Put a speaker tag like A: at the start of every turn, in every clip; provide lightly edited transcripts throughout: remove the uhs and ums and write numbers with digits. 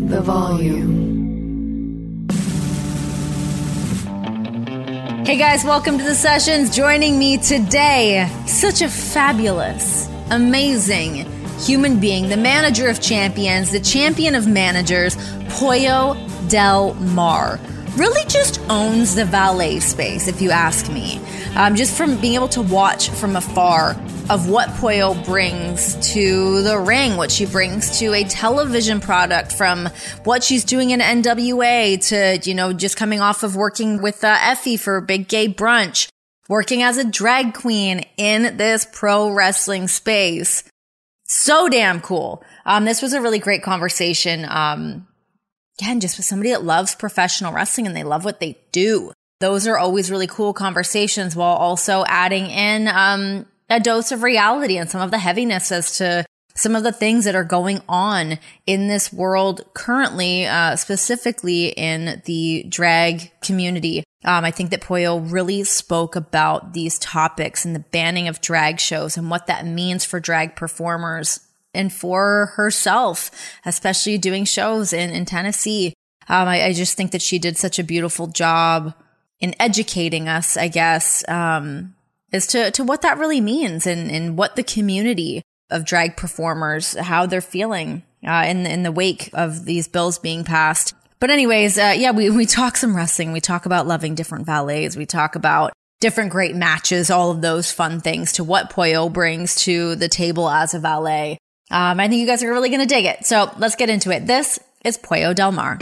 A: the volume.
B: Hey guys, welcome to the sessions. Joining me today, such a fabulous, amazing human being, the manager of champions, the champion of managers, Pollo Del Mar. Really just owns the valet space, if you ask me. Just from being able to watch from afar of what Pollo brings to the ring, what she brings to a television product, from what she's doing in NWA to, just coming off of working with Effie for Big Gay Brunch, working as a drag queen in this pro wrestling space. So damn cool. This was a really great conversation. Again, just with somebody that loves professional wrestling and they love what they do. Those are always really cool conversations, while also adding in a dose of reality and some of the heaviness as to some of the things that are going on in this world currently, specifically in the drag community. I think that Pollo really spoke about these topics and the banning of drag shows and what that means for drag performers and for herself, especially doing shows in Tennessee. I just think that she did such a beautiful job in educating us, I guess, as to what that really means and what the community of drag performers, how they're feeling in the wake of these bills being passed. But anyways, we talk some wrestling. We talk about loving different valets. We talk about different great matches, all of those fun things, to what Pollo brings to the table as a valet. I think you guys are really going to dig it. So let's get into it. This is Pollo Del Mar.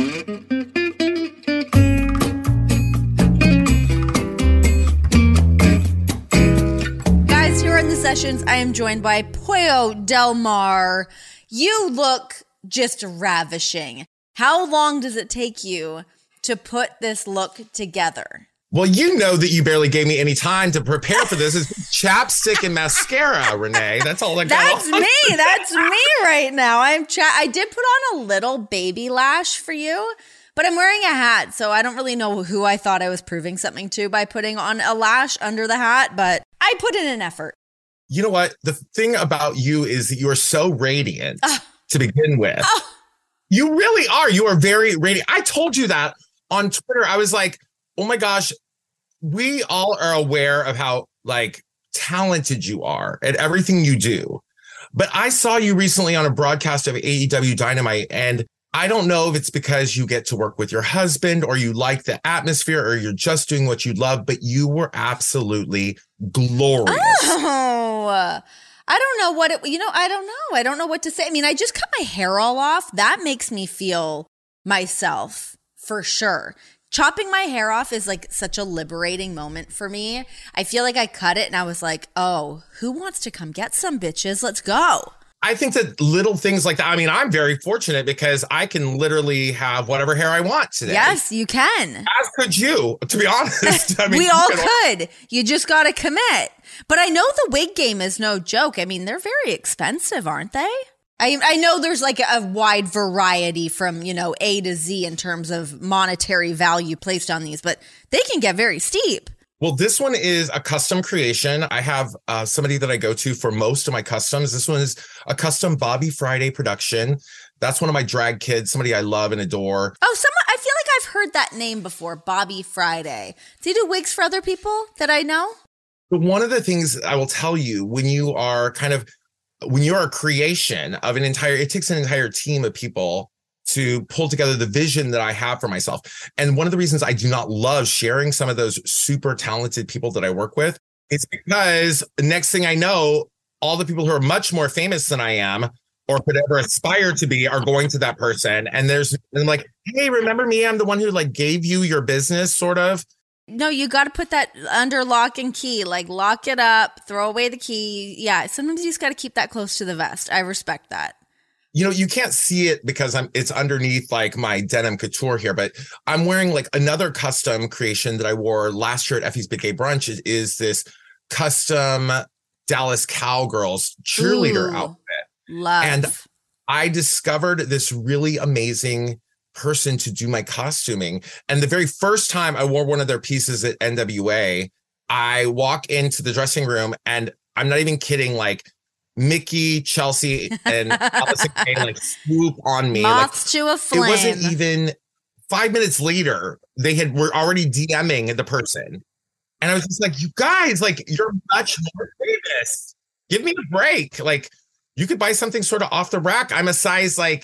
B: Guys, here in the sessions, I am joined by Pollo Del Mar. You look just ravishing. How long does it take you to put this look together?
C: Well, you know that you barely gave me any time to prepare for this. It's chapstick and mascara, Renee. That's all I got.
B: That's me right now. I did put on a little baby lash for you, but I'm wearing a hat, so I don't really know who I thought I was proving something to by putting on a lash under the hat, but I put in an effort.
C: You know what? The thing about you is that you are so radiant to begin with. You really are. You are very radiant. I told you that on Twitter. I was like, oh my gosh, we all are aware of how talented you are at everything you do. But I saw you recently on a broadcast of AEW Dynamite, and I don't know if it's because you get to work with your husband or you like the atmosphere or you're just doing what you love, but you were absolutely glorious.
B: Oh, I don't know what I don't know. I don't know what to say. I mean, I just cut my hair all off. That makes me feel myself for sure. Chopping my hair off is such a liberating moment for me. I feel like I cut it and I was like, oh, who wants to come get some bitches? Let's go.
C: I think that little things like that. I mean, I'm very fortunate because I can literally have whatever hair I want today.
B: Yes, you can.
C: As could you, to be honest. I mean,
B: we all could. You just got to commit. But I know the wig game is no joke. I mean, they're very expensive, aren't they? I know there's a wide variety from, A to Z in terms of monetary value placed on these, but they can get very steep.
C: Well, this one is a custom creation. I have somebody that I go to for most of my customs. This one is a custom Bobby Friday production. That's one of my drag kids, somebody I love and adore.
B: Oh, I feel like I've heard that name before, Bobby Friday. Does he do wigs for other people that I know?
C: But one of the things I will tell you, when you are a creation of it takes an entire team of people to pull together the vision that I have for myself. And one of the reasons I do not love sharing some of those super talented people that I work with is because the next thing I know, all the people who are much more famous than I am or could ever aspire to be are going to that person. And I'm like, hey, remember me? I'm the one who gave you your business, sort of.
B: No, you got to put that under lock and key, lock it up, throw away the key. Yeah, sometimes you just got to keep that close to the vest. I respect that.
C: You can't see it because it's underneath my denim couture here, but I'm wearing another custom creation that I wore last year at Effie's Big Gay Brunch is this custom Dallas Cowgirls cheerleader outfit.
B: Love.
C: And I discovered this really amazing person to do my costuming. And the very first time I wore one of their pieces at NWA, I walk into the dressing room and I'm not even kidding, Mickey, Chelsea, and Allison Kay like swoop on me.
B: Moths to a flame.
C: It wasn't even 5 minutes later, were already DMing the person. And I was just like, you guys, like, you're much more famous. Give me a break. Like, you could buy something sort of off the rack. I'm a size like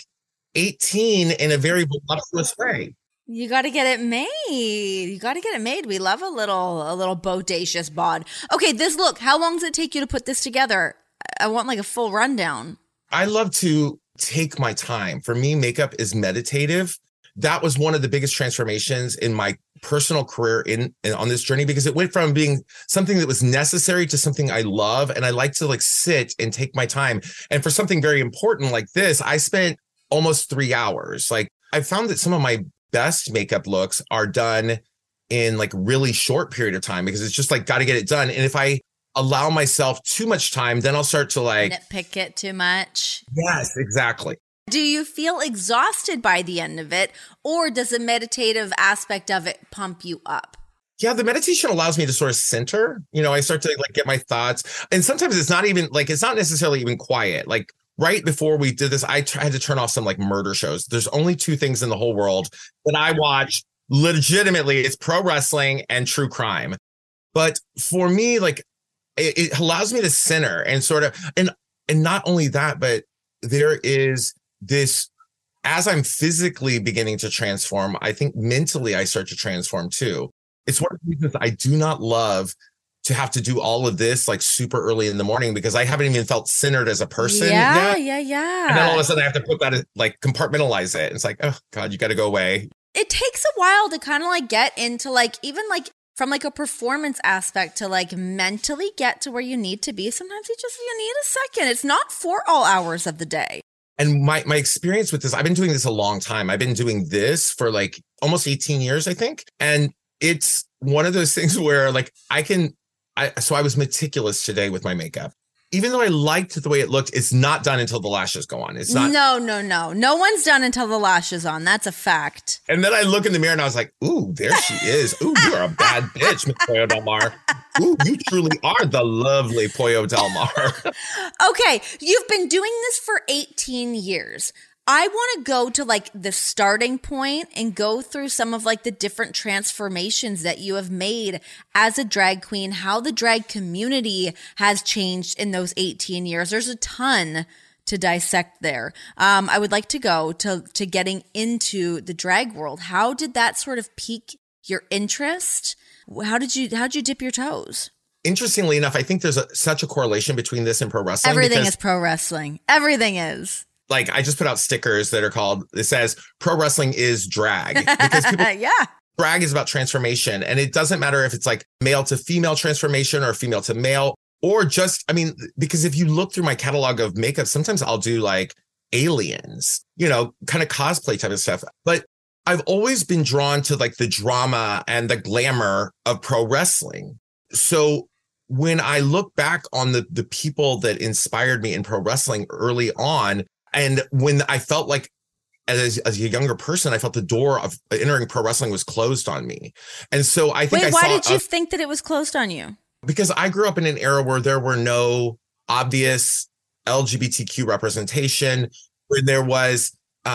C: 18 in a very voluptuous way.
B: You got to get it made. You got to get it made. We love a little bodacious bod. Okay, this look, how long does it take you to put this together? I want like a full rundown.
C: I love to take my time. For me, makeup is meditative. That was one of the biggest transformations in my personal career in on this journey, because it went from being something that was necessary to something I love. And I like to like sit and take my time. And for something very important like this, I spent almost 3 hours. Like, I found that some of my best makeup looks are done in like really short period of time, because it's just like, got to get it done. And if I allow myself too much time, then I'll start to like
B: nitpick it too much.
C: Yes, exactly.
B: Do you feel exhausted by the end of it, or does the meditative aspect of it pump you up?
C: Yeah, the meditation allows me to sort of center. You know, I start to like get my thoughts. And sometimes it's not even like, it's not necessarily even quiet. Like right before we did this, I had to turn off some like murder shows. There's only 2 things in the whole world that I watch legitimately. It's pro wrestling and true crime. But for me, like, it allows me to center and sort of, and not only that, but there is this, as I'm physically beginning to transform, I think mentally I start to transform too. It's one of the reasons I do not love to have to do all of this like super early in the morning, because I haven't even felt centered as a person.
B: Yeah.
C: And then all of a sudden I have to put that, like, compartmentalize it. It's like, oh God, you got to go away.
B: It takes a while to kind of like get into like, even like from like a performance aspect to like mentally get to where you need to be. Sometimes you need a second. It's not for all hours of the day.
C: And my experience with this, I've been doing this a long time. I've been doing this for like almost 18 years, I think. And it's one of those things where like so I was meticulous today with my makeup. Even though I liked the way it looked, it's not done until the lashes go on. It's not.
B: No. No one's done until the lashes on. That's a fact.
C: And then I look in the mirror and I was like, ooh, there she is. Ooh, you're a bad bitch, Miss Pollo Del Mar. Ooh, you truly are the lovely Pollo Del Mar.
B: Okay, you've been doing this for 18 years. I want to go to like the starting point and go through some of like the different transformations that you have made as a drag queen, how the drag community has changed in those 18 years. There's a ton to dissect there. I would like to go to getting into the drag world. How did that sort of pique your interest? How'd you dip your toes?
C: Interestingly enough, I think there's such a correlation between this and pro wrestling.
B: Everything is pro wrestling. Everything is.
C: Like, I just put out stickers that are called, it says pro wrestling is drag, because people, drag is about transformation. And it doesn't matter if it's like male to female transformation or female to male, or just, I mean, because if you look through my catalog of makeup, sometimes I'll do like aliens, you know, kind of cosplay type of stuff. But I've always been drawn to like the drama and the glamour of pro wrestling. So when I look back on the people that inspired me in pro wrestling early on, and when I felt like as a younger person, I felt the door of entering pro wrestling was closed on me. And so I think
B: why did you think that it was closed on you?
C: Because I grew up in an era where there were no obvious LGBTQ representation, where there was,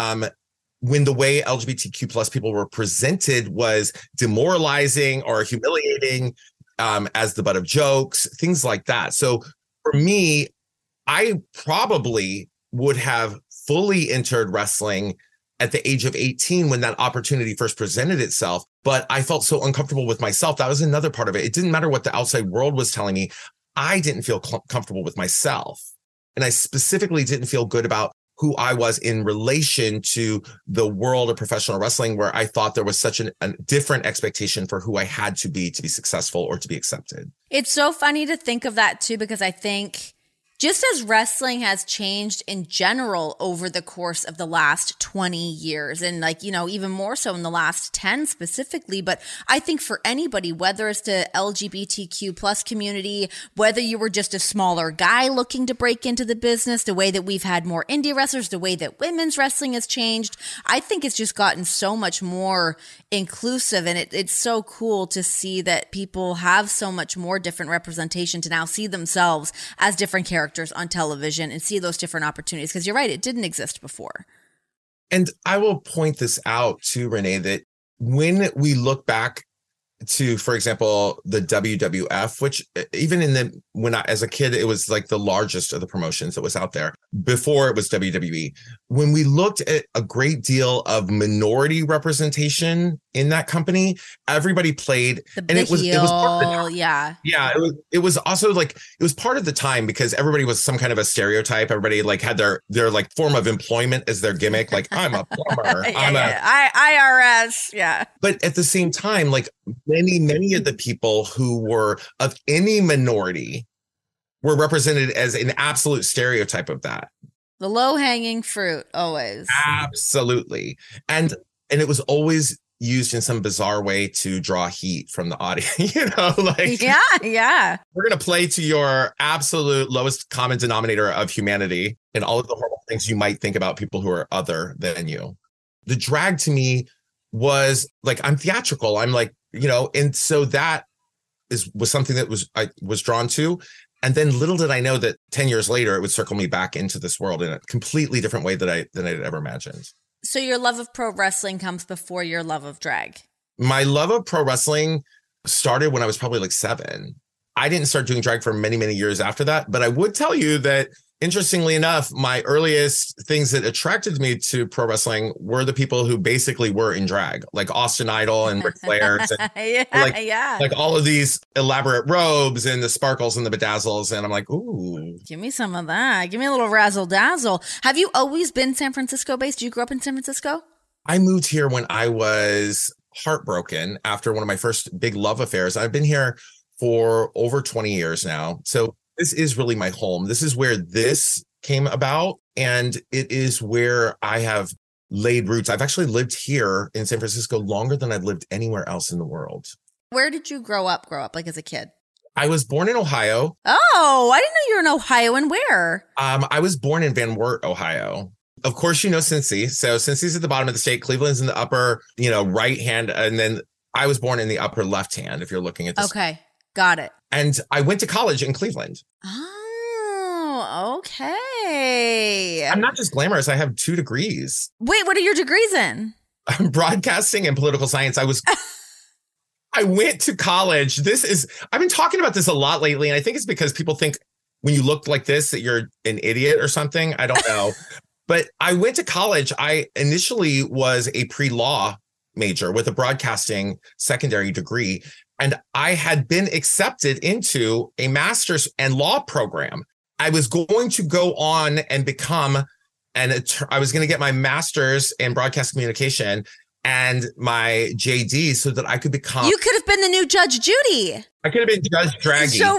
C: when the way LGBTQ plus people were presented was demoralizing or humiliating, as the butt of jokes, things like that. So for me, I probably would have fully entered wrestling at the age of 18 when that opportunity first presented itself. But I felt so uncomfortable with myself. That was another part of it. It didn't matter what the outside world was telling me. I didn't feel comfortable with myself. And I specifically didn't feel good about who I was in relation to the world of professional wrestling, where I thought there was such a different expectation for who I had to be successful or to be accepted.
B: It's so funny to think of that too, because I think just as wrestling has changed in general over the course of the last 20 years, and like, you know, even more so in the last 10 specifically, but I think for anybody, whether it's the LGBTQ plus community, whether you were just a smaller guy looking to break into the business, the way that we've had more indie wrestlers, the way that women's wrestling has changed, I think it's just gotten so much more inclusive. And it's so cool to see that people have so much more different representation, to now see themselves as different characters characters on television and see those different opportunities. Because you're right, it didn't exist before.
C: And I will point this out too, Renee, that when we look back to, for example, the WWF, which even as a kid, it was like the largest of the promotions that was out there before it was WWE. When we looked at a great deal of minority representation in that company, everybody played,
B: and it was part of the time.
C: Yeah. It was also like, it was part of the time because everybody was some kind of a stereotype. Everybody like had their like form of employment as their gimmick. Like, I'm a plumber.
B: IRS. Yeah.
C: But at the same time, like many of the people who were of any minority were represented as an absolute stereotype of that.
B: The low-hanging fruit, always.
C: Absolutely. And it was always used in some bizarre way to draw heat from the audience, like,
B: yeah.
C: We're going to play to your absolute lowest common denominator of humanity and all of the horrible things you might think about people who are other than you. The drag to me was like, I'm theatrical. I'm like, and so that was something that I was drawn to. And then little did I know that 10 years later, it would circle me back into this world in a completely different way than I'd ever imagined.
B: So your love of pro wrestling comes before your love of drag?
C: My love of pro wrestling started when I was probably like 7. I didn't start doing drag for many, many years after that. But I would tell you that, interestingly enough, my earliest things that attracted me to pro wrestling were the people who basically were in drag, like Austin Idol and Ric Flair, like all of these elaborate robes and the sparkles and the bedazzles. And I'm like, ooh,
B: give me some of that. Give me a little razzle dazzle. Have you always been San Francisco based? Did you grow up in San Francisco?
C: I moved here when I was heartbroken after one of my first big love affairs. I've been here for over 20 years now. So this is really my home. This is where this came about. And it is where I have laid roots. I've actually lived here in San Francisco longer than I've lived anywhere else in the world.
B: Where did you grow up like as a kid?
C: I was born in Ohio.
B: Oh, I didn't know you were in Ohio. And where?
C: I was born in Van Wert, Ohio. Of course, Cincy. So Cincy's at the bottom of the state. Cleveland's in the upper, right hand. And then I was born in the upper left hand, if you're looking at this.
B: Okay. Got it.
C: And I went to college in Cleveland.
B: Oh, okay.
C: I'm not just glamorous. I have 2 degrees.
B: Wait, what are your degrees in?
C: Broadcasting and political science. I went to college. I've been talking about this a lot lately. And I think it's because people think when you look like this that you're an idiot or something. I don't know. But I went to college. I initially was a pre-law major with a broadcasting secondary degree. And I had been accepted into a master's and law program. I was going to go on and become I was going to get my master's in broadcast communication and my JD so that I could become.
B: You could have been the new Judge Judy.
C: I could have been Judge Draggy.
B: So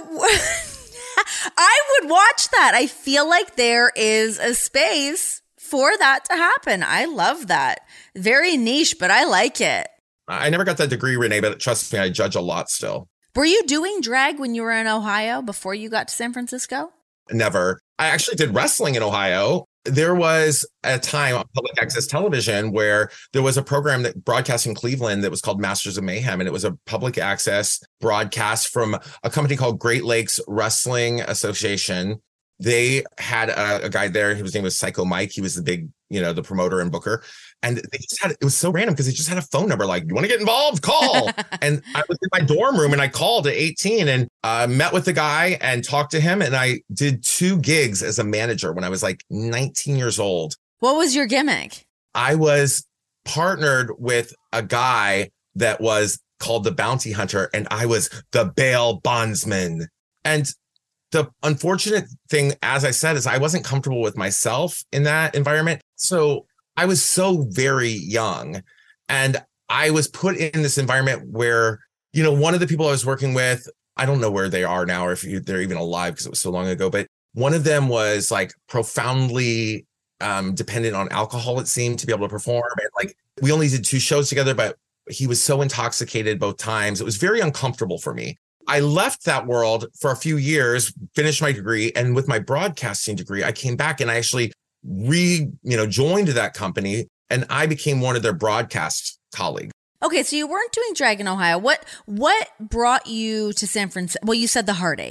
B: I would watch that. I feel like there is a space for that to happen. I love that. Very niche, but I like it.
C: I never got that degree, Renee, but trust me, I judge a lot still.
B: Were you doing drag when you were in Ohio before you got to San Francisco?
C: Never. I actually did wrestling in Ohio. There was a time on public access television where there was a program that broadcast in Cleveland that was called Masters of Mayhem. And it was a public access broadcast from a company called Great Lakes Wrestling Association. They had a guy there. His name was Psycho Mike. He was the big, the promoter and booker. And they just it was so random because they just had a phone number like, you want to get involved? Call. And I was in my dorm room and I called at 18 and met with the guy and talked to him. And I did 2 gigs as a manager when I was like 19 years old.
B: What was your gimmick?
C: I was partnered with a guy that was called the Bounty Hunter and I was the bail bondsman. And the unfortunate thing, as I said, is I wasn't comfortable with myself in that environment. So I was so very young and I was put in this environment where, one of the people I was working with, I don't know where they are now or if they're even alive because it was so long ago, but one of them was like profoundly dependent on alcohol, it seemed, to be able to perform. And like we only did 2 shows together, but he was so intoxicated both times. It was very uncomfortable for me. I left that world for a few years, finished my degree, and with my broadcasting degree, I came back and I actually joined that company and I became one of their broadcast colleagues.
B: Okay, so you weren't doing drag in Ohio. What brought you to San Francisco? Well, you said the heartache.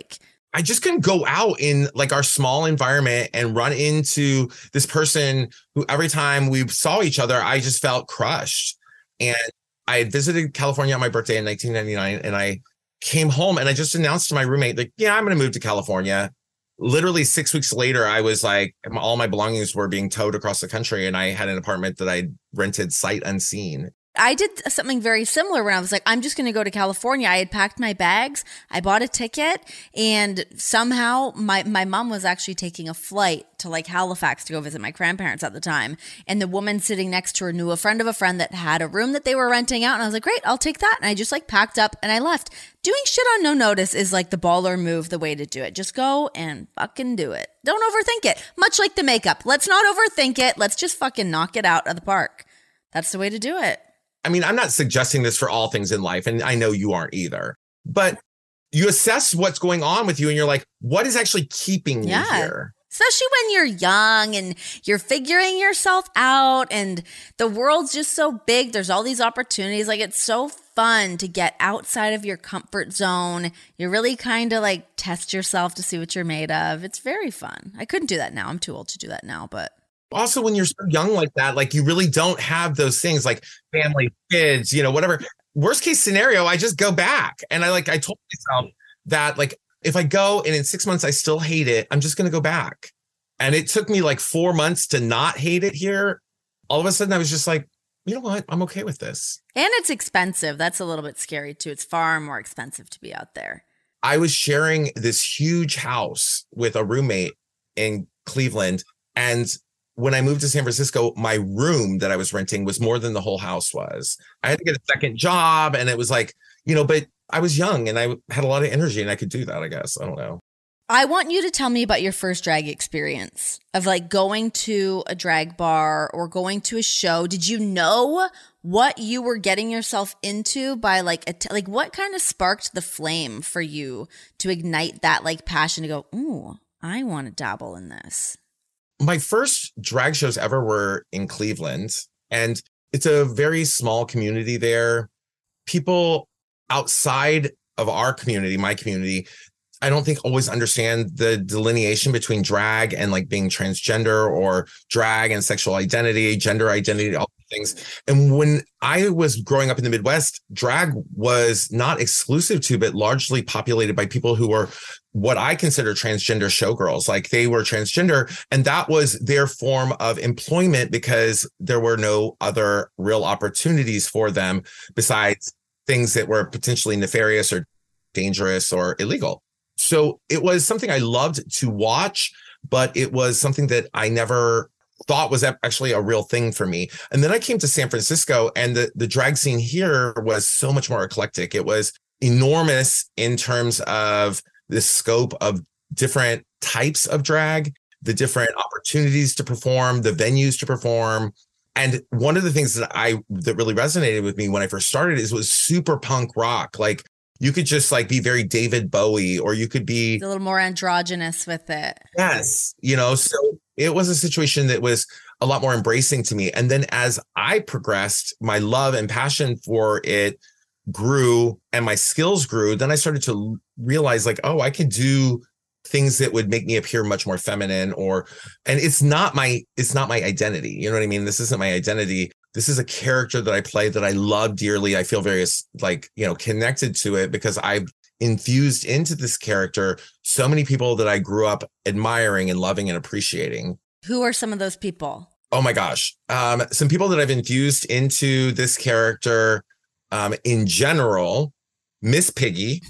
C: I just couldn't go out in like our small environment and run into this person who every time we saw each other, I just felt crushed. And I had visited California on my birthday in 1999, and I came home and I just announced to my roommate, like, yeah, I'm going to move to California. Literally 6 weeks later, I was like, all my belongings were being towed across the country, and I had an apartment that I rented sight unseen.
B: I did something very similar when I was like, I'm just going to go to California. I had packed my bags. I bought a ticket, and somehow my mom was actually taking a flight to like Halifax to go visit my grandparents at the time. And the woman sitting next to her knew a friend of a friend that had a room that they were renting out. And I was like, great, I'll take that. And I just like packed up and I left. Doing shit on no notice is like the baller move, the way to do it. Just go and fucking do it. Don't overthink it. Much like the makeup. Let's not overthink it. Let's just fucking knock it out of the park. That's the way to do it.
C: I mean, I'm not suggesting this for all things in life, and I know you aren't either, but you assess what's going on with you and you're like, what is actually keeping you here?
B: Especially when you're young and you're figuring yourself out and the world's just so big. There's all these opportunities. Like, it's so fun to get outside of your comfort zone. You really kind of like test yourself to see what you're made of. It's very fun. I couldn't do that now. I'm too old to do that now, but.
C: Also, when you're so young like that, like you really don't have those things like family, kids, you know, whatever. Worst case scenario, I just go back. And I told myself that like, if I go and in 6 months I still hate it, I'm just going to go back. And it took me like 4 months to not hate it here. All of a sudden I was just like, you know what? I'm okay with this.
B: And it's expensive. That's a little bit scary too. It's far more expensive to be out there.
C: I was sharing this huge house with a roommate in Cleveland. And when I moved to San Francisco, my room that I was renting was more than the whole house was. I had to get a second job, and it was like, you know, but I was young and I had a lot of energy and I could do that, I guess. I don't know.
B: I want you to tell me about your first drag experience of like going to a drag bar or going to a show. Did you know what you were getting yourself into by like, like what kind of sparked the flame for you to ignite that like passion to go, ooh, I want to dabble in this?
C: My first drag shows ever were in Cleveland, and it's a very small community there. People outside of our community, my community, I don't think always understand the delineation between drag and like being transgender, or drag and sexual identity, gender identity, all things. And when I was growing up in the Midwest, drag was not exclusive to, but largely populated by people who were what I consider transgender showgirls. Like they were transgender, and that was their form of employment because there were no other real opportunities for them besides things that were potentially nefarious or dangerous or illegal. So it was something I loved to watch, but it was something that I never thought was actually a real thing for me. And then I came to San Francisco, and the drag scene here was so much more eclectic. It was enormous in terms of the scope of different types of drag, the different opportunities to perform, the venues to perform. And one of the things that really resonated with me when I first started was super punk rock. Like you could just like be very David Bowie, or you could be
B: a little more androgynous with it.
C: Yes. You know, so it was a situation that was a lot more embracing to me. And then as I progressed, my love and passion for it grew and my skills grew. Then I started to realize like, oh, I could do things that would make me appear much more feminine, and it's not my identity. You know what I mean? This isn't my identity. This is a character that I play that I love dearly. I feel very like, you know, connected to it because I've infused into this character so many people that I grew up admiring and loving and appreciating.
B: Who are some of those people?
C: Oh my gosh. Some people that I've infused into this character in general, Miss Piggy.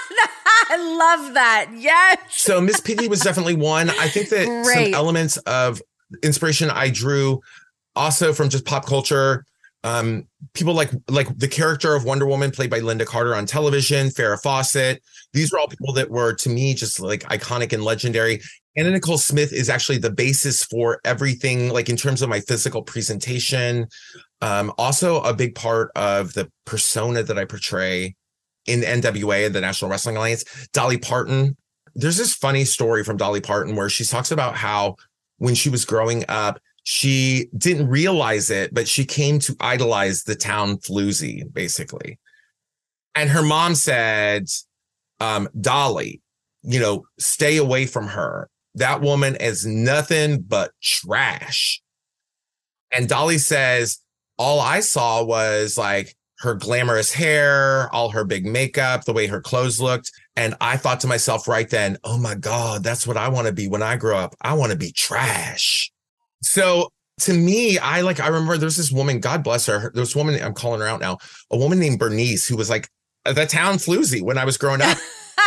B: I love that. Yes.
C: So Miss Piggy was definitely one. I think that some elements of inspiration I drew also from just pop culture. People like the character of Wonder Woman played by Linda Carter on television, Farrah Fawcett. These were all people that were, to me, just like iconic and legendary. Anna Nicole Smith is actually the basis for everything, like in terms of my physical presentation. Also a big part of the persona that I portray in NWA, the National Wrestling Alliance. Dolly Parton. There's this funny story from Dolly Parton where she talks about how when she was growing up, she didn't realize it, but she came to idolize the town floozy, basically. And her mom said, Dolly, stay away from her. That woman is nothing but trash. And Dolly says, all I saw was like her glamorous hair, all her big makeup, the way her clothes looked. And I thought to myself right then, oh my God, that's what I want to be when I grow up. I want to be trash. So to me, I remember there's this woman, God bless her. This woman, I'm calling her out now, a woman named Bernice, who was like the town floozy when I was growing up.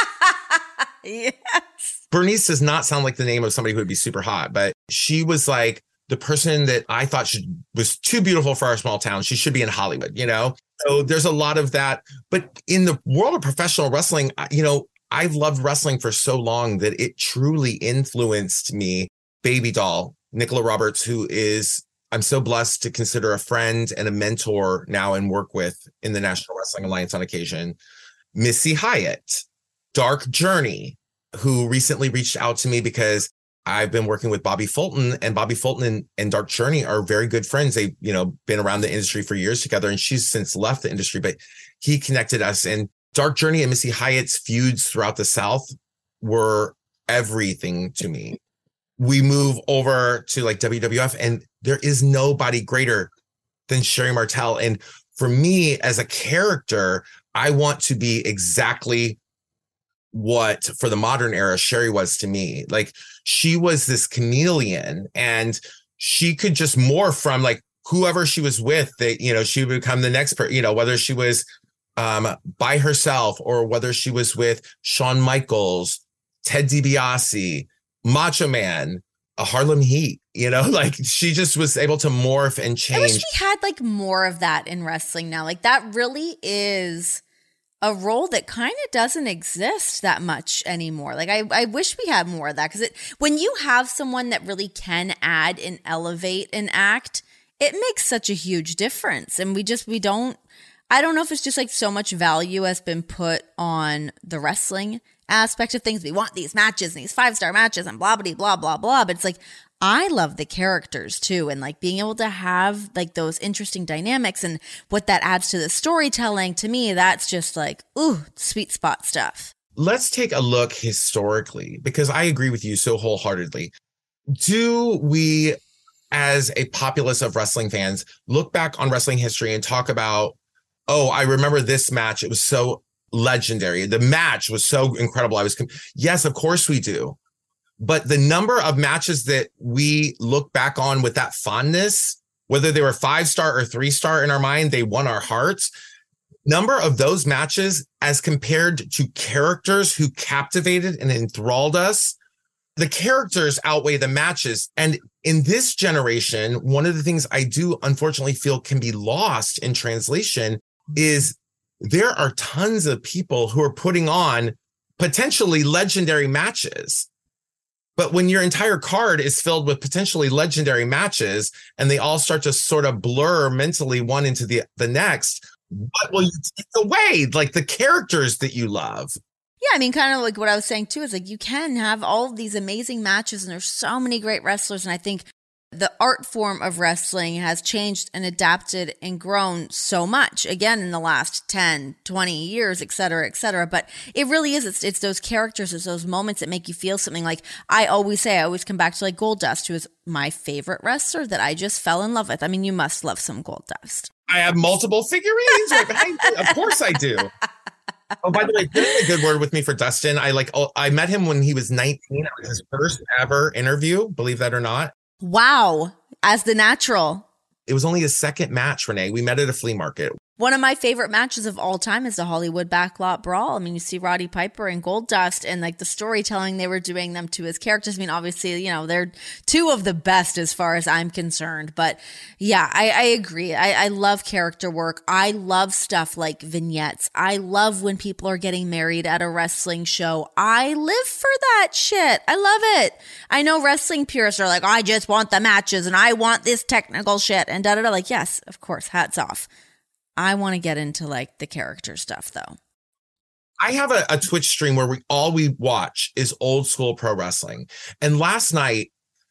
B: Yes.
C: Bernice does not sound like the name of somebody who would be super hot, but she was like the person that I thought was too beautiful for our small town. She should be in Hollywood, So there's a lot of that. But in the world of professional wrestling, I've loved wrestling for so long that it truly influenced me. Baby Doll, Nicola Roberts, who is, I'm so blessed to consider a friend and a mentor now and work with in the National Wrestling Alliance on occasion. Missy Hyatt, Dark Journey, who recently reached out to me because I've been working with Bobby Fulton, and Bobby Fulton and Dark Journey are very good friends. They've, been around the industry for years together, and she's since left the industry, but he connected us. And Dark Journey and Missy Hyatt's feuds throughout the South were everything to me. We move over to like WWF, and there is nobody greater than Sherry Martel. And for me as a character, I want to be exactly what for the modern era Sherry was to me. Like, she was this chameleon, and she could just morph from like whoever she was with, that, she would become the next person, whether she was by herself or whether she was with Shawn Michaels, Ted DiBiase, Macho Man, a Harlem Heat, like she just was able to morph and change.
B: I wish we had like more of that in wrestling now. Like, that really is a role that kind of doesn't exist that much anymore. Like, I wish we had more of that, because when you have someone that really can add and elevate an act, it makes such a huge difference. And I don't know if it's just like so much value has been put on the wrestling aspect of things. We want these matches and these 5-star matches and blah, blah, blah, blah, blah. But it's like, I love the characters too. And like being able to have like those interesting dynamics and what that adds to the storytelling, to me, that's just like, ooh, sweet spot stuff.
C: Let's take a look historically, because I agree with you so wholeheartedly. Do we, as a populace of wrestling fans, look back on wrestling history and talk about, oh, I remember this match. It was so legendary. The match was so incredible. Yes, of course we do. But the number of matches that we look back on with that fondness, whether they were 5-star or 3-star in our mind, they won our hearts. Number of those matches as compared to characters who captivated and enthralled us, the characters outweigh the matches. And in this generation, one of the things I do unfortunately feel can be lost in translation is there are tons of people who are putting on potentially legendary matches. But when your entire card is filled with potentially legendary matches and they all start to sort of blur mentally one into the next, what will you take away? Like the characters that you love.
B: Yeah, I mean, kind of like what I was saying too, is like you can have all of these amazing matches and there's so many great wrestlers. And I think the art form of wrestling has changed and adapted and grown so much, again, in the last 10, 20 years, et cetera, et cetera. But it really is. It's those characters, it's those moments that make you feel something. Like I always come back to like Goldust, who is my favorite wrestler that I just fell in love with. I mean, you must love some Goldust.
C: I have multiple figurines. Of course I do. Oh, by the way, put in a good word with me for Dustin. I met him when he was 19. It was his first ever interview, believe that or not.
B: Wow. As the natural.
C: It was only his second match, Renee. We met at a flea market.
B: One of my favorite matches of all time is the Hollywood Backlot Brawl. I mean, you see Roddy Piper and Goldust and like the storytelling they were doing them to his characters. I mean, obviously, they're two of the best as far as I'm concerned. But yeah, I agree. I love character work. I love stuff like vignettes. I love when people are getting married at a wrestling show. I live for that shit. I love it. I know wrestling purists are like, I just want the matches and I want this technical shit and da-da-da. Like, yes, of course, hats off. I want to get into like the character stuff though.
C: I have a Twitch stream where all we watch is old school pro wrestling. And last night,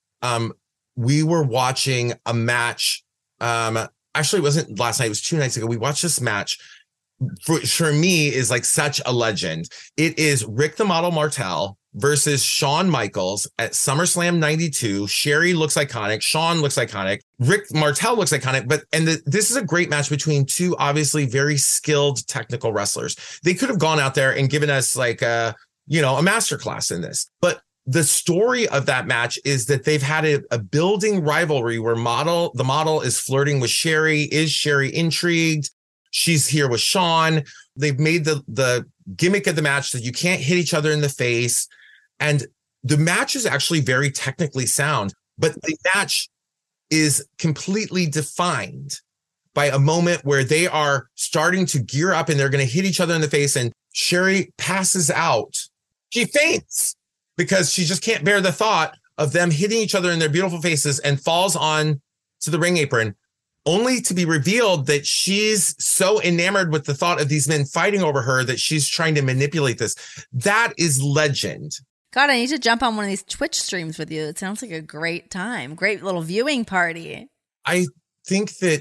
C: we were watching a match. Actually, it wasn't last night. It was 2 nights ago. We watched this match for me is like such a legend. It is Rick the Model Martel versus Shawn Michaels at SummerSlam 92. Sherry looks iconic. Shawn looks iconic. Rick Martel looks iconic. This is a great match between two obviously very skilled technical wrestlers. They could have gone out there and given us like a masterclass in this. But the story of that match is that they've had a building rivalry where the model is flirting with Sherry. Is Sherry intrigued? She's here with Shawn. They've made the gimmick of the match that you can't hit each other in the face. And the match is actually very technically sound, but the match is completely defined by a moment where they are starting to gear up and they're going to hit each other in the face. And Sherry passes out. She faints because she just can't bear the thought of them hitting each other in their beautiful faces and falls on to the ring apron, only to be revealed that she's so enamored with the thought of these men fighting over her that she's trying to manipulate this. That is legend.
B: God, I need to jump on one of these Twitch streams with you. It sounds like a great time. Great little viewing party.
C: I think that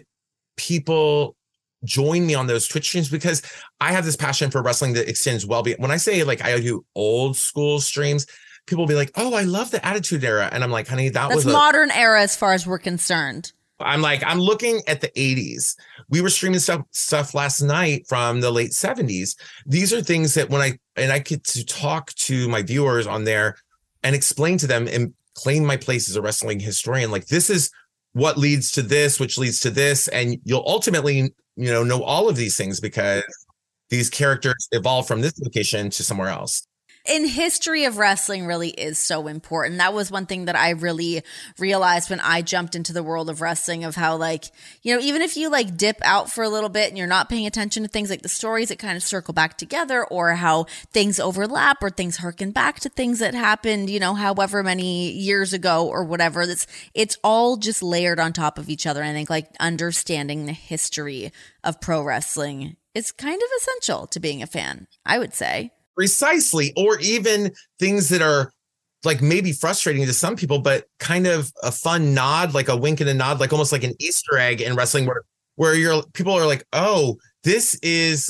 C: people join me on those Twitch streams because I have this passion for wrestling that extends well beyond. When I say like I do old school streams, people will be like, "Oh, I love the Attitude Era." And I'm like, honey, that's
B: modern era as far as we're concerned.
C: I'm looking at the 80s. We were streaming stuff last night from the late 70s. These are things that I get to talk to my viewers on there and explain to them and claim my place as a wrestling historian. Like, this is what leads to this, which leads to this. And you'll ultimately, know all of these things because these characters evolve from this location to somewhere else.
B: In history of wrestling really is so important. That was one thing that I really realized when I jumped into the world of wrestling, of how even if you dip out for a little bit and you're not paying attention to things like the stories that kind of circle back together, or how things overlap or things harken back to things that happened, however many years ago or whatever, it's all just layered on top of each other. And I think understanding the history of pro wrestling is kind of essential to being a fan, I would say.
C: Precisely. Or even things that are maybe frustrating to some people, but kind of a fun nod, like a wink and a nod, almost like an Easter egg in wrestling where people are like, oh, this is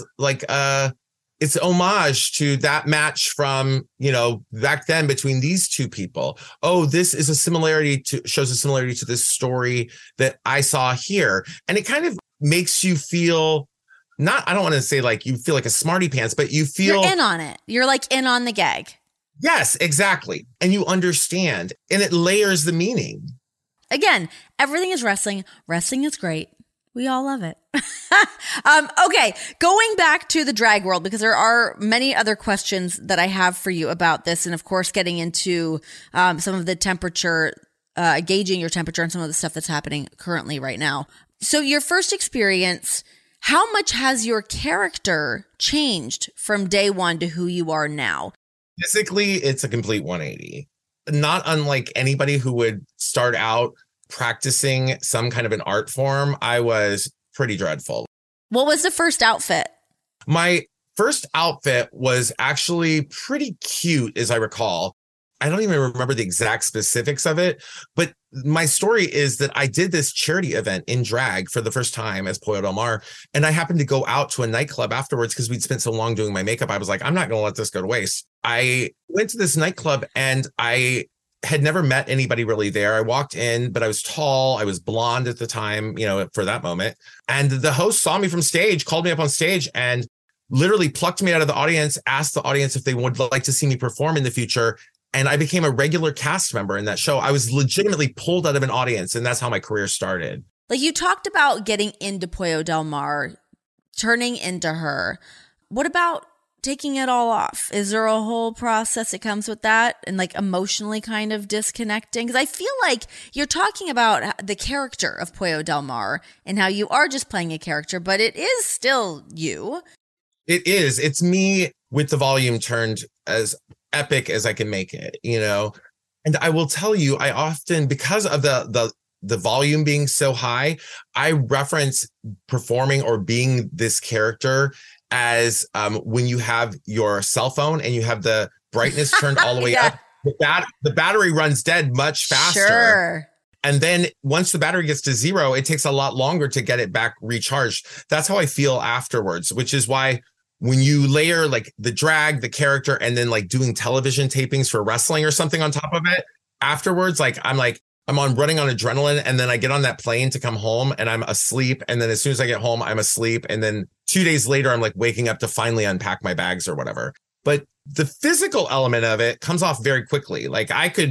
C: it's homage to that match from, back then between these two people. Oh, this is shows a similarity to this story that I saw here. And it kind of makes you feel I don't want to say you feel like a smarty pants, but you feel
B: you're in on it. You're in on the gag.
C: Yes, exactly. And you understand, and it layers the meaning.
B: Again, everything is wrestling. Wrestling is great. We all love it. Okay, going back to the drag world, because there are many other questions that I have for you about this. And of course, getting into some of the temperature, gauging your temperature and some of the stuff that's happening currently right now. So your first experience, how much has your character changed from day one to who you are now?
C: Physically, it's a complete 180. Not unlike anybody who would start out practicing some kind of an art form, I was pretty dreadful.
B: What was the first outfit?
C: My first outfit was actually pretty cute, as I recall. I don't even remember the exact specifics of it, but my story is that I did this charity event in drag for the first time as Pollo Del Mar, and I happened to go out to a nightclub afterwards because we'd spent so long doing my makeup. I was like, I'm not going to let this go to waste. I went to this nightclub and I had never met anybody really there. I walked in, but I was tall. I was blonde at the time, for that moment. And the host saw me from stage, called me up on stage, and literally plucked me out of the audience, asked the audience if they would like to see me perform in the future. And I became a regular cast member in that show. I was legitimately pulled out of an audience, and that's how my career started.
B: You talked about getting into Pollo Del Mar, turning into her. What about taking it all off? Is there a whole process that comes with that, and emotionally kind of disconnecting? Because I feel like you're talking about the character of Pollo Del Mar and how you are just playing a character, but it is still you.
C: It is. It's me with the volume turned as epic as I can make it, And I will tell you, I often, because of the volume being so high, I reference performing or being this character as when you have your cell phone and you have the brightness turned all the way up, the battery runs dead much faster.
B: Sure.
C: And then once the battery gets to 0, it takes a lot longer to get it back recharged. That's how I feel afterwards, which is why when you layer like the drag, the character, and then like doing television tapings for wrestling or something on top of it, afterwards, I'm running on adrenaline, and then I get on that plane to come home and I'm asleep. And then as soon as I get home, I'm asleep. And then 2 days later, I'm like waking up to finally unpack my bags or whatever. But the physical element of it comes off very quickly. Like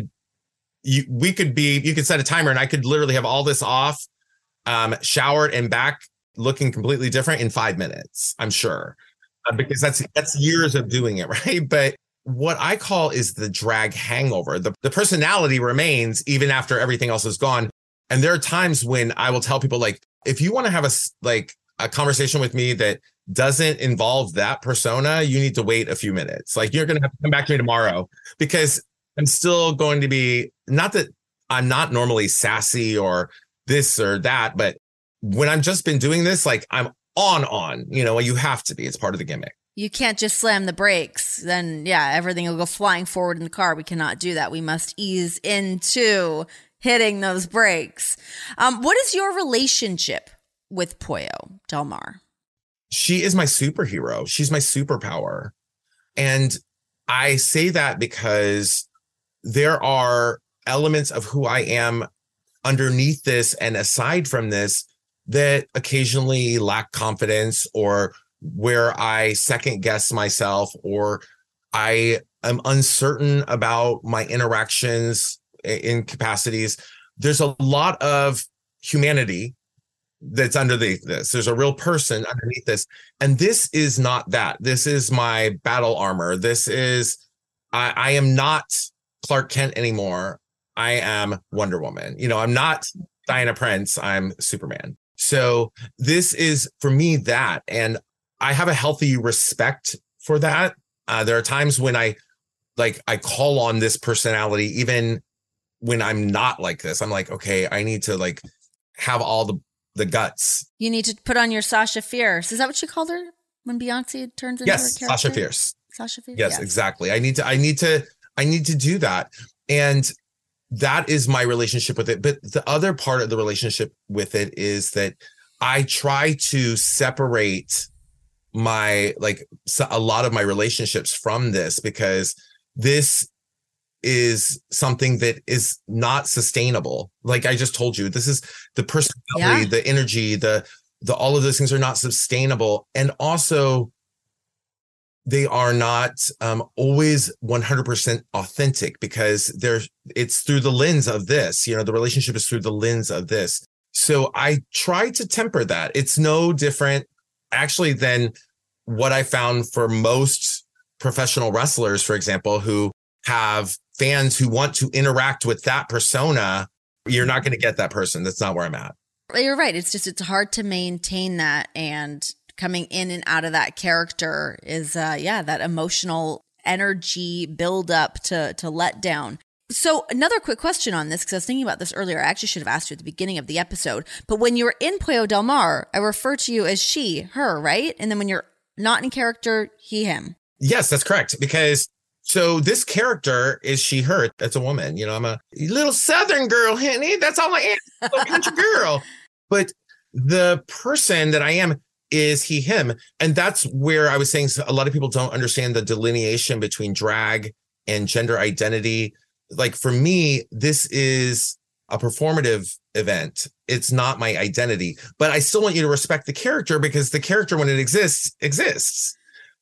C: you could set a timer and I could literally have all this off, showered and back looking completely different in 5 minutes, I'm sure. Because that's years of doing it, right? But what I call is the drag hangover. The personality remains even after everything else is gone. And there are times when I will tell people, like, if you want to have a conversation with me that doesn't involve that persona, you need to wait a few minutes. Like, you're going to have to come back to me tomorrow, because I'm still going to be, not that I'm not normally sassy or this or that, but when I've just been doing this, like, I'm on, you have to be. It's part of the gimmick.
B: You can't just slam the brakes. Then, yeah, everything will go flying forward in the car. We cannot do that. We must ease into hitting those brakes. What is your relationship with Pollo Del Mar?
C: She is my superhero. She's my superpower. And I say that because there are elements of who I am underneath this and aside from this that occasionally lack confidence, or where I second guess myself, or I am uncertain about my interactions in capacities. There's a lot of humanity that's underneath this. There's a real person underneath this. And this is not that. This is my battle armor. This is, I am not Clark Kent anymore. I am Wonder Woman. I'm not Diana Prince. I'm Superman. So this is, for me, that. And I have a healthy respect for that. There are times when I call on this personality, even when I'm not like this. I'm like, okay, I need to have all the guts.
B: You need to put on your Sasha Fierce. Is that what you called her when Beyonce turns into her character?
C: Sasha Fierce.
B: Sasha Fierce.
C: Yes, exactly. I need to do that. And that is my relationship with it. But the other part of the relationship with it is that I try to separate a lot of my relationships from this, because this is something that is not sustainable. Like I just told you, this is the personality, the energy, the all of those things are not sustainable. And also they are not always 100% authentic, because it's through the lens of this, the relationship is through the lens of this. So I try to temper that. It's no different actually than what I found for most professional wrestlers, for example, who have fans who want to interact with that persona. You're not going to get that person. That's not where I'm at.
B: You're right. It's hard to maintain that, and coming in and out of that character is, that emotional energy build up to let down. So another quick question on this, because I was thinking about this earlier. I actually should have asked you at the beginning of the episode, but when you're in Pollo Del Mar, I refer to you as she, her, right? And then when you're not in character, he, him.
C: Yes, that's correct. Because so this character is she, her. That's a woman. I'm a little Southern girl, honey. That's all I am. A little country girl. But the person that I am is he, him. And that's where I was saying a lot of people don't understand the delineation between drag and gender identity. Like for me, this is a performative event. It's not my identity, but I still want you to respect the character, because the character, when it exists.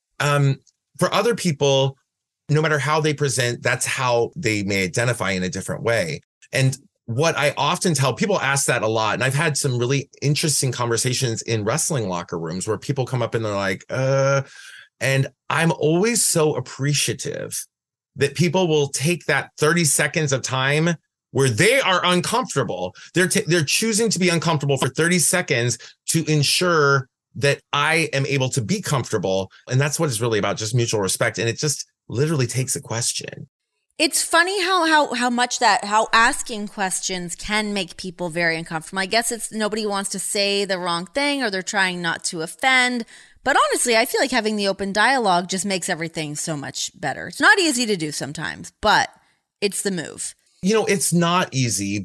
C: For other people, no matter how they present, that's how they may identify in a different way. And what I often tell people, ask that a lot. And I've had some really interesting conversations in wrestling locker rooms where people come up and they're like, and I'm always so appreciative that people will take that 30 seconds of time where they are uncomfortable. They're choosing to be uncomfortable for 30 seconds to ensure that I am able to be comfortable. And that's what it's really about, just mutual respect. And it just literally takes a question.
B: It's funny how asking questions can make people very uncomfortable. I guess it's nobody wants to say the wrong thing, or they're trying not to offend. But honestly, I feel like having the open dialogue just makes everything so much better. It's not easy to do sometimes, but it's the move.
C: It's not easy, but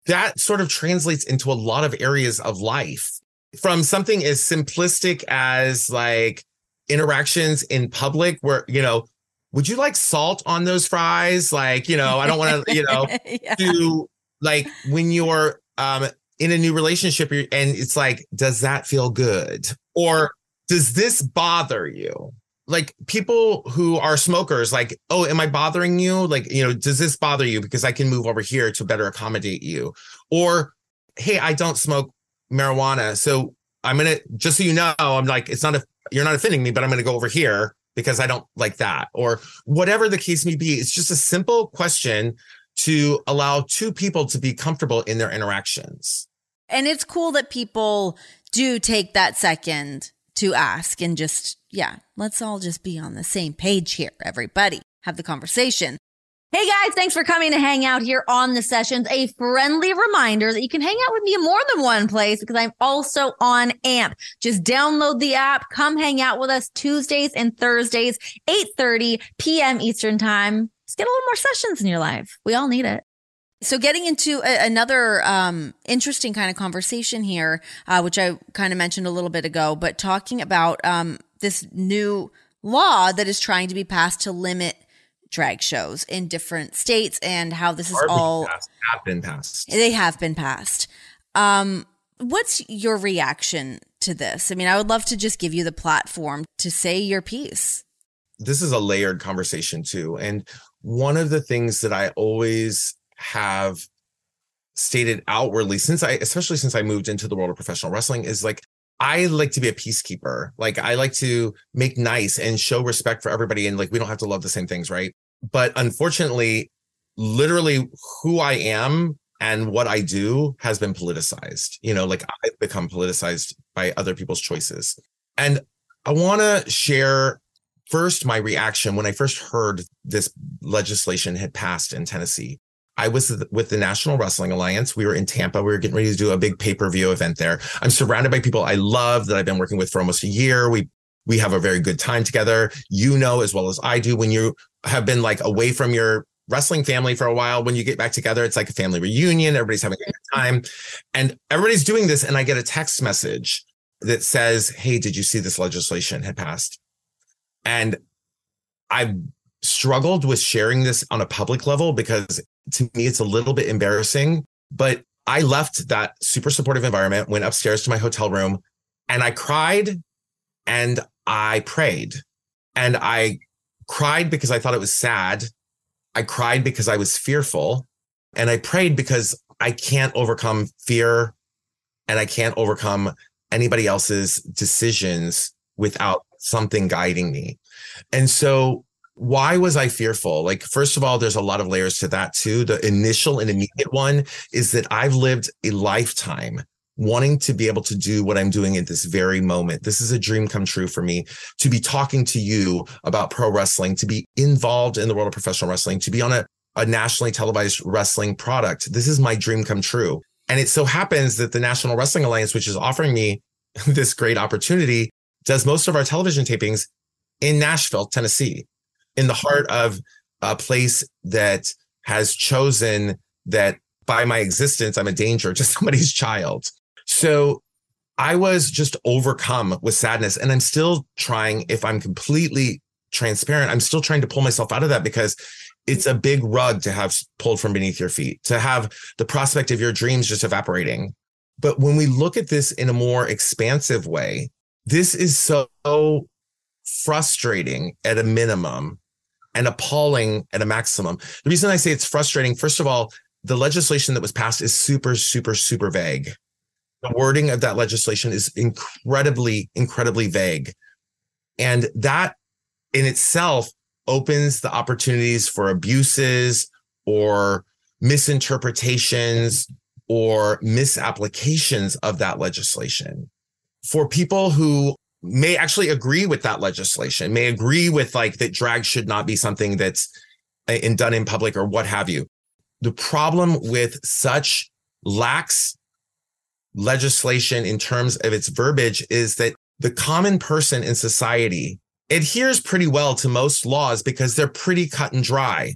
C: that sort of translates into a lot of areas of life, from something as simplistic as like interactions in public where, would you like salt on those fries? Like, I don't want to,
B: Yeah.
C: to like when you're in a new relationship and it's like, does that feel good? Or does this bother you? Like people who are smokers, like, oh, am I bothering you? Like, does this bother you? Because I can move over here to better accommodate you. Or, hey, I don't smoke marijuana. So I'm going to, just so you know, I'm like, you're not offending me, but I'm going to go over here because I don't like that. Or whatever the case may be. It's just a simple question to allow two people to be comfortable in their interactions.
B: And it's cool that people do take that second to ask and just, let's all just be on the same page here, everybody. Have the conversation. Hey guys, thanks for coming to hang out here on The Sessions. A friendly reminder that you can hang out with me in more than one place because I'm also on AMP. Just download the app, come hang out with us Tuesdays and Thursdays, 8:30 p.m. Eastern time. Just get a little more sessions in your life. We all need it. So getting into another interesting kind of conversation here, which I kind of mentioned a little bit ago, but talking about this new law that is trying to be passed to limit drag shows in different states and how this is all
C: have been passed.
B: They have been passed. What's your reaction to this? I mean, I would love to just give you the platform to say your piece.
C: This is a layered conversation too. And one of the things that I always have stated outwardly especially since I moved into the world of professional wrestling is like, I like to be a peacekeeper. Like I like to make nice and show respect for everybody. And like, we don't have to love the same things. Right. But unfortunately, literally who I am and what I do has been politicized, like I've become politicized by other people's choices. And I want to share first my reaction when I first heard this legislation had passed in Tennessee. I was with the National Wrestling Alliance. We were in Tampa. We were getting ready to do a big pay-per-view event there. I'm surrounded by people I love that I've been working with for almost a year. We have a very good time together. As well as I do, when you have been like away from your wrestling family for a while, when you get back together, it's like a family reunion. Everybody's having a good time and everybody's doing this. And I get a text message that says, hey, did you see this legislation had passed? And I've struggled with sharing this on a public level because to me, it's a little bit embarrassing, but I left that super supportive environment, went upstairs to my hotel room and I cried and I prayed. And I cried because I thought it was sad. I cried because I was fearful. And I prayed because I can't overcome fear and I can't overcome anybody else's decisions without something guiding me. And so why was I fearful? Like, first of all, there's a lot of layers to that too. The initial and immediate one is that I've lived a lifetime wanting to be able to do what I'm doing at this very moment. This is a dream come true for me, to be talking to you about pro wrestling, to be involved in the world of professional wrestling, to be on a nationally televised wrestling product. This is my dream come true. And it so happens that the National Wrestling Alliance, which is offering me this great opportunity, does most of our television tapings in Nashville, Tennessee, in the heart of a place that has chosen that by my existence, I'm a danger to somebody's child. So I was just overcome with sadness. And I'm still trying, if I'm completely transparent, I'm still trying to pull myself out of that because it's a big rug to have pulled from beneath your feet, to have the prospect of your dreams just evaporating. But when we look at this in a more expansive way, this is so frustrating at a minimum and appalling at a maximum. The reason I say it's frustrating, first of all, the legislation that was passed is super, super, super vague. The wording of that legislation is incredibly, incredibly vague. And that in itself opens the opportunities for abuses or misinterpretations or misapplications of that legislation. For people who may actually agree with that legislation, may agree with like that drag should not be something that's done in public or what have you. The problem with such lax legislation in terms of its verbiage is that the common person in society adheres pretty well to most laws because they're pretty cut and dry.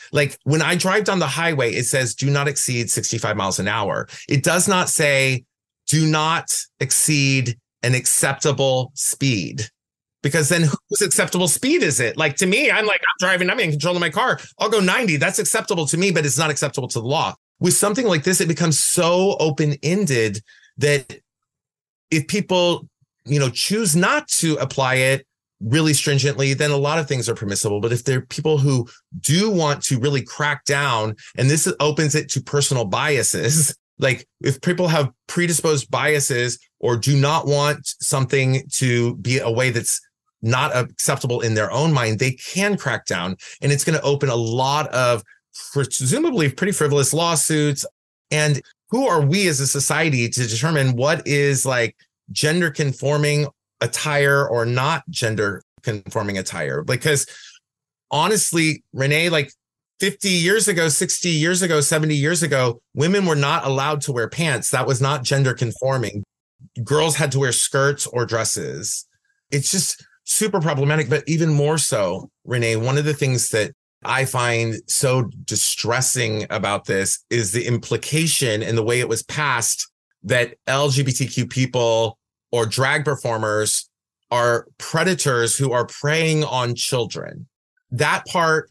C: Like when I drive down the highway, it says do not exceed 65 miles an hour. It does not say do not exceed an acceptable speed. Because then whose acceptable speed is it? Like to me, I'm driving, I'm in control of my car. I'll go 90. That's acceptable to me, but it's not acceptable to the law. With something like this, it becomes so open-ended that if people, choose not to apply it really stringently, then a lot of things are permissible. But if there are people who do want to really crack down, and this opens it to personal biases, like if people have predisposed biases or do not want something to be a way that's not acceptable in their own mind, they can crack down. And it's going to open a lot of presumably pretty frivolous lawsuits. And who are we as a society to determine what is like gender conforming attire or not gender conforming attire? Because honestly, Renee, like 50 years ago, 60 years ago, 70 years ago, women were not allowed to wear pants. That was not gender conforming. Girls had to wear skirts or dresses. It's just super problematic. But even more so, Renee, one of the things that I find so distressing about this is the implication and the way it was passed that LGBTQ people or drag performers are predators who are preying on children. That part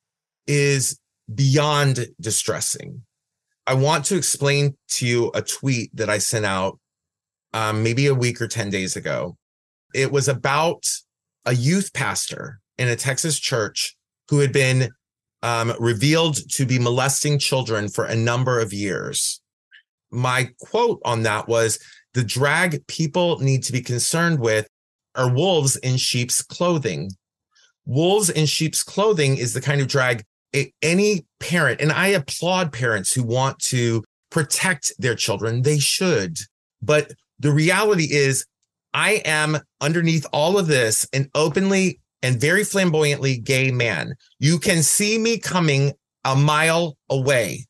C: is beyond distressing. I want to explain to you a tweet that I sent out maybe a week or 10 days ago. It was about a youth pastor in a Texas church who had been revealed to be molesting children for a number of years. My quote on that was, the drag people need to be concerned with are wolves in sheep's clothing. Wolves in sheep's clothing is the kind of drag any parent, and I applaud parents who want to protect their children. They should. But the reality is, I am underneath all of this an openly and very flamboyantly gay man. You can see me coming a mile away.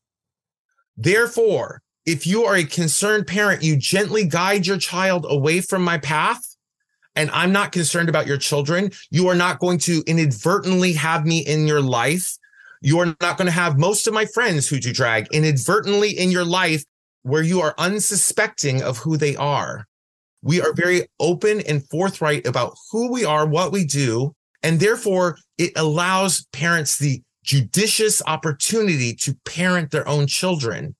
C: Therefore, if you are a concerned parent, you gently guide your child away from my path, and I'm not concerned about your children. You are not going to inadvertently have me in your life. You are not going to have most of my friends who do drag inadvertently in your life where you are unsuspecting of who they are. We are very open and forthright about who we are, what we do, and therefore it allows parents the judicious opportunity to parent their own children.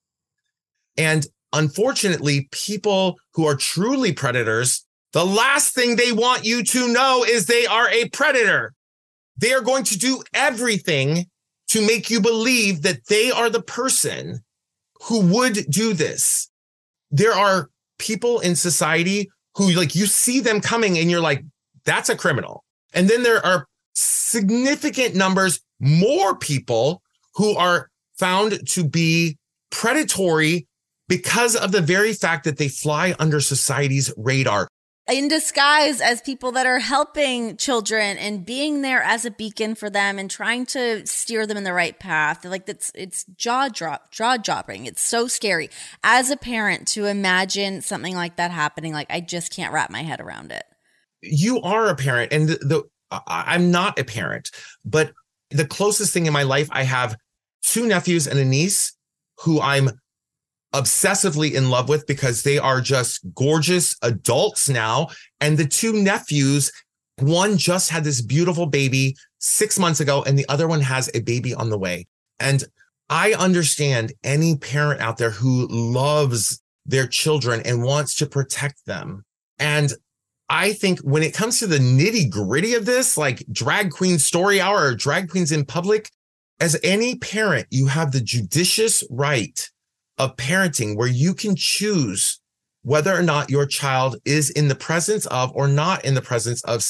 C: And unfortunately, people who are truly predators, the last thing they want you to know is they are a predator. They are going to do everything to make you believe that they are the person who would do this. There are people in society who, like, you see them coming and you're like, that's a criminal. And then there are significant numbers, more people who are found to be predatory because of the very fact that they fly under society's radar.
B: In disguise as people that are helping children and being there as a beacon for them and trying to steer them in the right path. Like it's jaw-dropping. It's so scary as a parent to imagine something like that happening. Like I just can't wrap my head around it.
C: You are a parent, and I'm not a parent, but the closest thing in my life, I have 2 nephews and a niece who I'm obsessively in love with because they are just gorgeous adults now. And the 2 nephews, one just had this beautiful baby 6 months ago, and the other one has a baby on the way. And I understand any parent out there who loves their children and wants to protect them. And I think when it comes to the nitty gritty of this, like drag queen story hour or drag queens in public, as any parent, you have the judicious right of parenting where you can choose whether or not your child is in the presence of or not in the presence of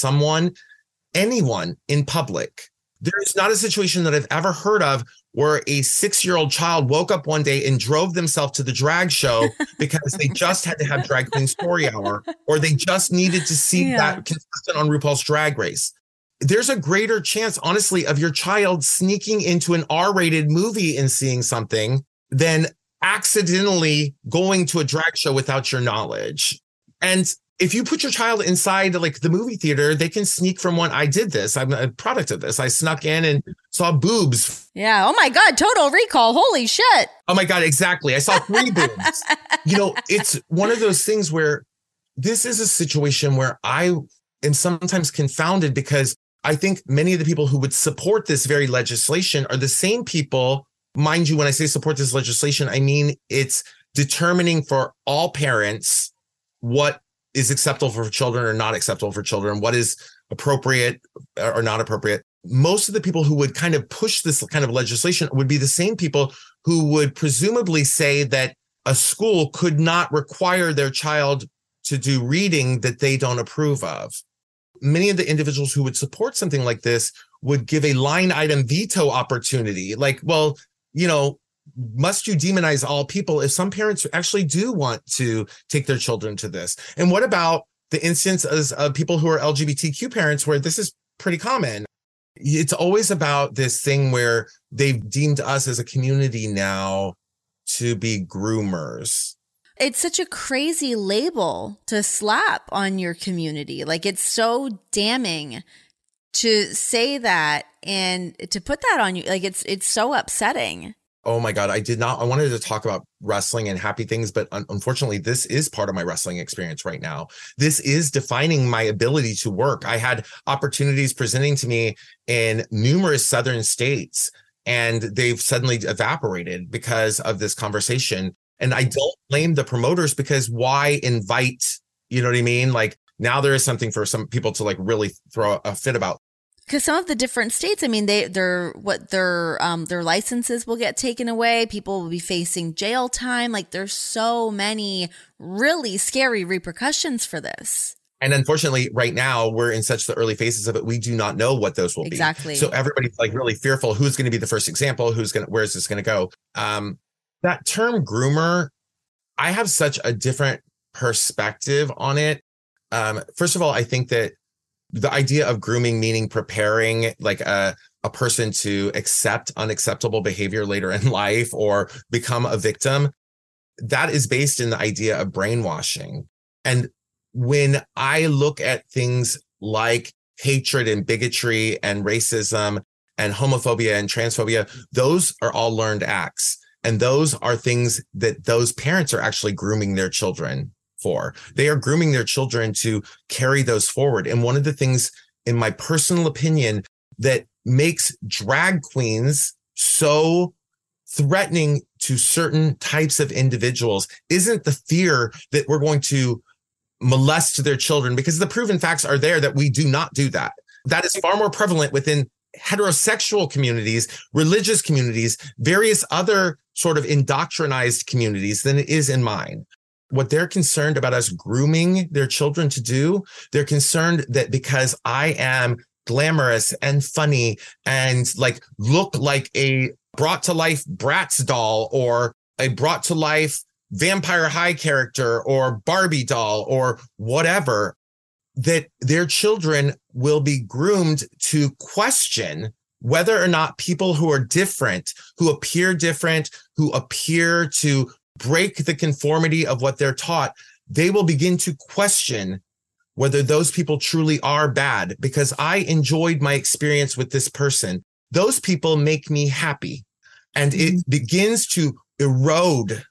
C: anyone in public. There is not a situation that I've ever heard of where a 6-year-old child woke up one day and drove themselves to the drag show because they just had to have drag queen story hour, or they just needed to see that contestant on RuPaul's Drag Race. There's a greater chance, honestly, of your child sneaking into an R-rated movie and seeing something than accidentally going to a drag show without your knowledge. And if you put your child inside like the movie theater, they can sneak from one. I did this. I'm a product of this. I snuck in and saw boobs.
B: Yeah. Oh my God. Total Recall. Holy shit.
C: Oh my God. Exactly. I saw 3 boobs. It's one of those things where this is a situation where I am sometimes confounded, because I think many of the people who would support this very legislation are the same people. Mind you, when I say support this legislation, I mean it's determining for all parents what is acceptable for children or not acceptable for children, what is appropriate or not appropriate. Most of the people who would kind of push this kind of legislation would be the same people who would presumably say that a school could not require their child to do reading that they don't approve of. Many of the individuals who would support something like this would give a line item veto opportunity. Like, well, must you demonize all people if some parents actually do want to take their children to this? And what about the instances of people who are LGBTQ parents where this is pretty common? It's always about this thing where they've deemed us as a community now to be groomers.
B: It's such a crazy label to slap on your community. Like, it's so damning to say that and to put that on you. Like, it's so upsetting.
C: Oh my God. I wanted to talk about wrestling and happy things, but unfortunately, this is part of my wrestling experience right now. This is defining my ability to work. I had opportunities presenting to me in numerous Southern states, and they've suddenly evaporated because of this conversation. And I don't blame the promoters, because why invite, you know what I mean? Like, now there is something for some people to like really throw a fit about.
B: Because some of the different states, I mean, their licenses will get taken away. People will be facing jail time. Like, there's so many really scary repercussions for this.
C: And unfortunately, right now, we're in such the early phases of it. We do not know what those will be.
B: Exactly.
C: So everybody's like really fearful. Who's going to be the first example? Where is this going to go? That term groomer, I have such a different perspective on it. First of all, I think that the idea of grooming, meaning preparing like a person to accept unacceptable behavior later in life or become a victim, that is based in the idea of brainwashing. And when I look at things like hatred and bigotry and racism and homophobia and transphobia, those are all learned acts. And those are things that those parents are actually grooming their children for. They are grooming their children to carry those forward. And one of the things, in my personal opinion, that makes drag queens so threatening to certain types of individuals isn't the fear that we're going to molest their children, because the proven facts are there that we do not do that. That is far more prevalent within heterosexual communities, religious communities, various other sort of indoctrinized communities than it is in mine. What they're concerned about us grooming their children to do, they're concerned that because I am glamorous and funny and like look like a brought to life Bratz doll or a brought to life Vampire High character or Barbie doll or whatever, that their children will be groomed to question whether or not people who are different, who appear different, who appear to break the conformity of what they're taught, they will begin to question whether those people truly are bad. Because I enjoyed my experience with this person. Those people make me happy. And it begins to erode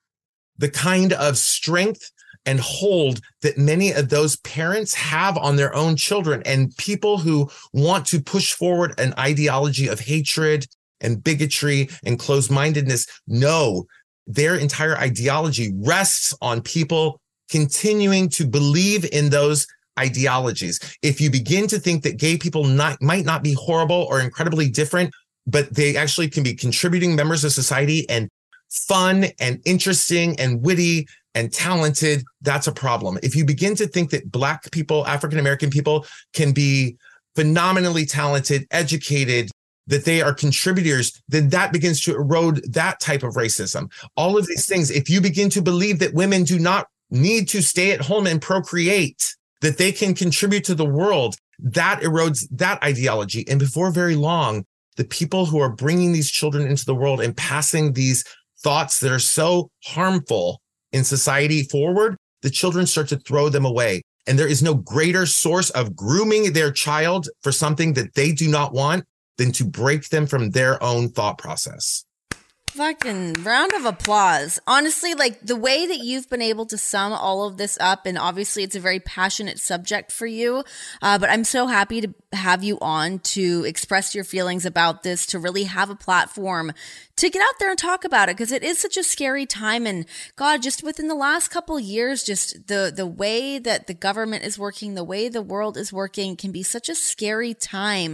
C: the kind of strength and hold that many of those parents have on their own children. And people who want to push forward an ideology of hatred and bigotry and closed-mindedness know their entire ideology rests on people continuing to believe in those ideologies. If you begin to think that gay people might not be horrible or incredibly different, but they actually can be contributing members of society and fun and interesting and witty and talented, that's a problem. If you begin to think that Black people, African-American people can be phenomenally talented, educated, that they are contributors, then that begins to erode that type of racism. All of these things, if you begin to believe that women do not need to stay at home and procreate, that they can contribute to the world, that erodes that ideology. And before very long, the people who are bringing these children into the world and passing these thoughts that are so harmful in society forward, the children start to throw them away. And there is no greater source of grooming their child for something that they do not want than to break them from their own thought process.
B: Fucking round of applause. Honestly, like the way that you've been able to sum all of this up, and obviously it's a very passionate subject for you, but I'm so happy to have you on to express your feelings about this, to really have a platform to get out there and talk about it, because it is such a scary time. And God, just within the last couple of years, just the way that the government is working, the way the world is working can be such a scary time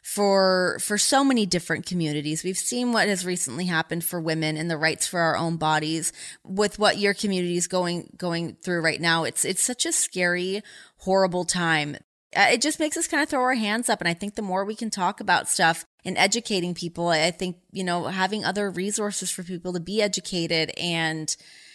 B: for so many different communities. We've seen what has recently happened for women and the rights for our own bodies with what your community is going through right now. It's such a scary, horrible time. It just makes us kind of throw our hands up. And I think the more we can talk about stuff and educating people, I think, having other resources for people to be educated. And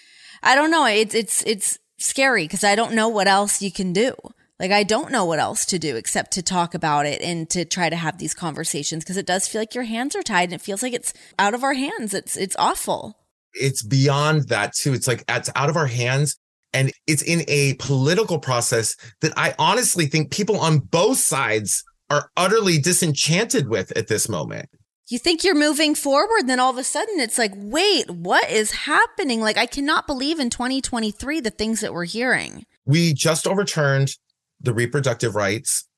B: I don't know, it's scary because I don't know what else you can do. Like, I don't know what else to do except to talk about it and to try to have these conversations, because it does feel like your hands are tied and it feels like it's out of our hands. It's awful.
C: It's beyond that too. It's like it's out of our hands. And it's in a political process that I honestly think people on both sides are utterly disenchanted with at this moment.
B: You think you're moving forward, then all of a sudden it's like, wait, what is happening? Like, I cannot believe in 2023 the things that we're hearing.
C: We just overturned the reproductive rights.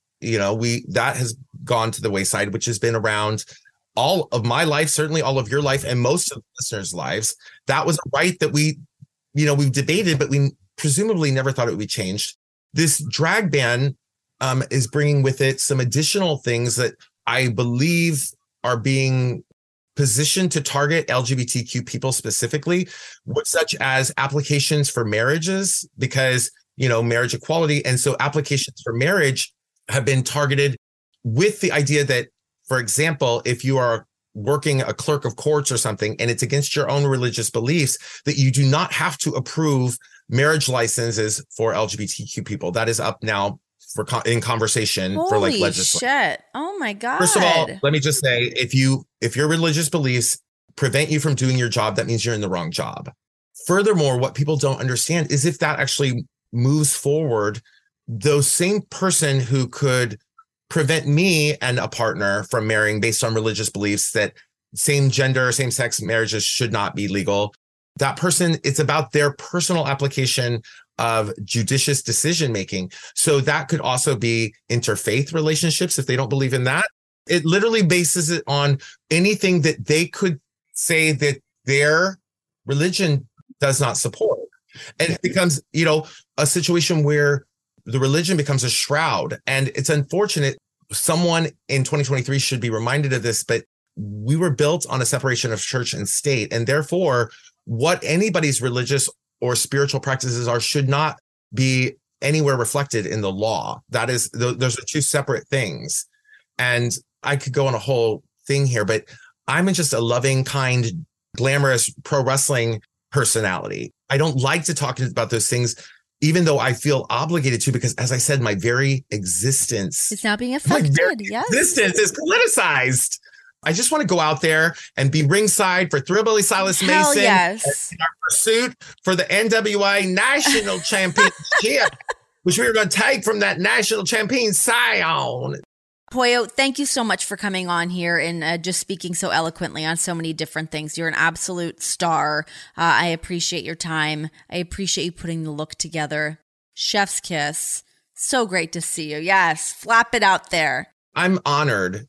C: That has gone to the wayside, which has been around all of my life, certainly all of your life, and most of the listeners' lives. That was a right that we've debated, but we presumably never thought it would be changed. This drag ban is bringing with it some additional things that I believe are being positioned to target LGBTQ people specifically, such as applications for marriages, because, marriage equality. And so applications for marriage have been targeted with the idea that, for example, if you are working a clerk of courts or something, and it's against your own religious beliefs, that you do not have to approve marriage licenses for LGBTQ people. That is up now in conversation for like legislation.
B: Shit. Oh my God.
C: First of all, let me just say, if your religious beliefs prevent you from doing your job, that means you're in the wrong job. Furthermore, what people don't understand is if that actually moves forward, those same person who could prevent me and a partner from marrying based on religious beliefs that same gender, same sex marriages should not be legal, that person, it's about their personal application of judicious decision making. So that could also be interfaith relationships if they don't believe in that. It literally bases it on anything that they could say that their religion does not support. And it becomes, a situation where the religion becomes a shroud. And it's unfortunate. Someone in 2023 should be reminded of this, but we were built on a separation of church and state. And therefore, what anybody's religious or spiritual practices are should not be anywhere reflected in the law. That is, those are two separate things. And I could go on a whole thing here, but I'm just a loving, kind, glamorous pro wrestling personality. I don't like to talk about those things, even though I feel obligated to, because as I said, my very existence
B: is now being affected.
C: Existence is politicized. I just want to go out there and be ringside for Thrillbilly Silas
B: Hell
C: Mason
B: yes.
C: in our pursuit for the NWA National Championship, which we were going to take from that national champion Sion.
B: Pollo, thank you so much for coming on here and just speaking so eloquently on so many different things. You're an absolute star. I appreciate your time. I appreciate you putting the look together. Chef's kiss. So great to see you. Yes, flap it out there.
C: I'm honored.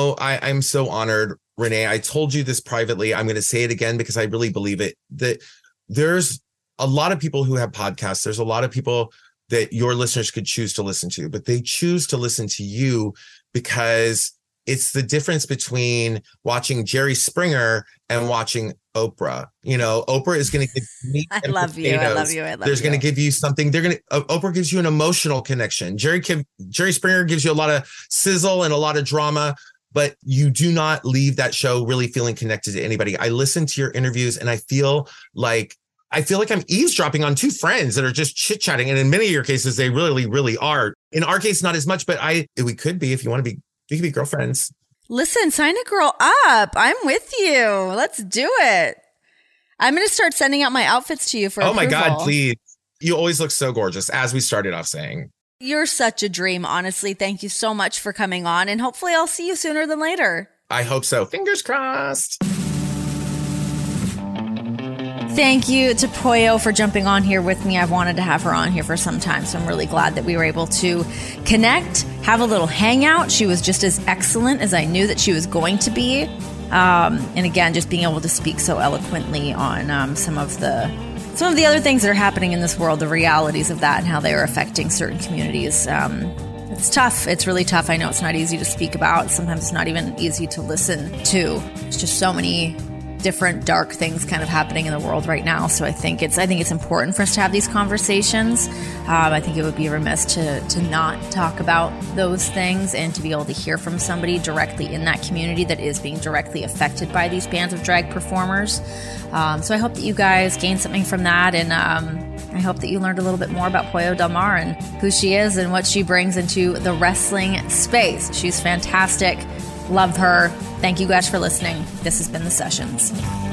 C: I'm so honored, Renee. I told you this privately. I'm going to say it again because I really believe it, that there's a lot of people who have podcasts. There's a lot of people that your listeners could choose to listen to, but they choose to listen to you because it's the difference between watching Jerry Springer and watching Oprah. Oprah is going to give meat and potatoes.
B: I love you.
C: There's going to give you something. Oprah gives you an emotional connection. Jerry Springer gives you a lot of sizzle and a lot of drama, but you do not leave that show really feeling connected to anybody. I listen to your interviews and I feel like I'm eavesdropping on two friends that are just chit-chatting. And in many of your cases, they really, really are. In our case, not as much, but we could be, if you want to be, we could be girlfriends.
B: Listen, sign a girl up. I'm with you. Let's do it. I'm going to start sending out my outfits to you for approval.
C: Oh my God, please. You always look so gorgeous, as we started off saying.
B: You're such a dream, honestly. Thank you so much for coming on, and hopefully I'll see you sooner than later.
C: I hope so. Fingers crossed.
B: Thank you to Poyo for jumping on here with me. I've wanted to have her on here for some time, so I'm really glad that we were able to connect, have a little hangout. She was just as excellent as I knew that she was going to be. And again, just being able to speak so eloquently on some of the other things that are happening in this world, the realities of that and how they are affecting certain communities. It's tough. It's really tough. I know it's not easy to speak about. Sometimes it's not even easy to listen to. There's just so many different dark things kind of happening in the world right now. So I think it's important for us to have these conversations. I think it would be remiss to not talk about those things and to be able to hear from somebody directly in that community that is being directly affected by these bands of drag performers. So I hope that you guys gained something from that, and I hope that you learned a little bit more about Pollo Del Mar and who she is and what she brings into the wrestling space. She's fantastic. Love her. Thank you guys for listening. This has been The Sessions.